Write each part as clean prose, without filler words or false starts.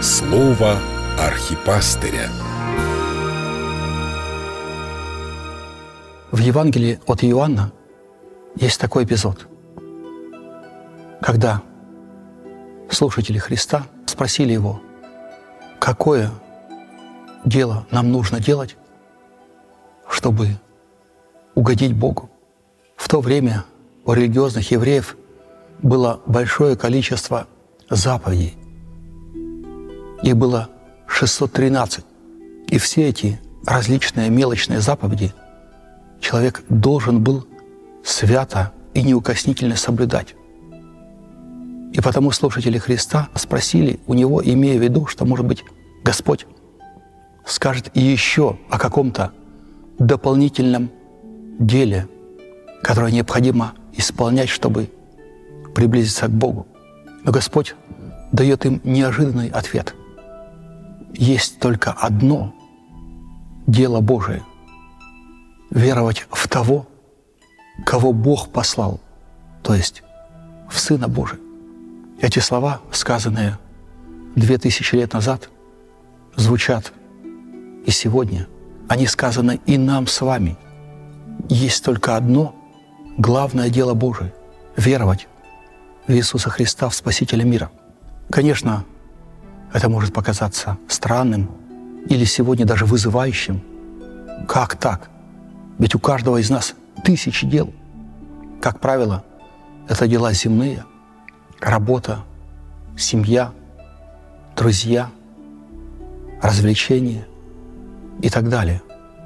Слово архипастыря. В Евангелии от Иоанна есть такой эпизод, когда слушатели Христа спросили Его, какое дело нам нужно делать, чтобы угодить Богу. В то время у религиозных евреев было большое количество заповедей. Их было 613. И все эти различные мелочные заповеди человек должен был свято и неукоснительно соблюдать. И потому слушатели Христа спросили у Него, имея в виду, что, может быть, Господь скажет и еще о каком-то дополнительном деле, которое необходимо исполнять, чтобы приблизиться к Богу. Но Господь дает им неожиданный ответ. Есть только одно дело Божие — веровать в того, кого Бог послал, то есть в Сына Божия. Эти слова, сказанные 2000 лет назад, звучат и сегодня. Они сказаны и нам с вами. Есть только одно главное дело Божие — веровать в Иисуса Христа, в Спасителя мира. Конечно, это может показаться странным или сегодня даже вызывающим. Как так? Ведь у каждого из нас тысячи дел. Как правило, это дела земные, работа, семья, друзья, развлечения и так далее.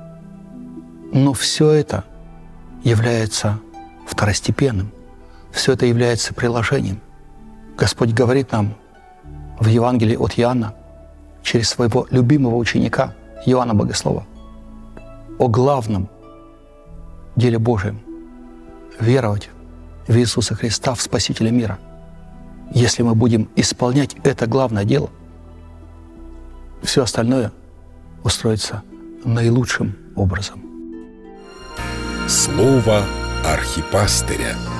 Но все это является второстепенным, все это является приложением. Господь говорит нам в Евангелии от Иоанна через своего любимого ученика Иоанна Богослова о главном деле Божьем — веровать в Иисуса Христа, в Спасителя мира. Если мы будем исполнять это главное дело, все остальное устроится наилучшим образом. Слово архипастыря.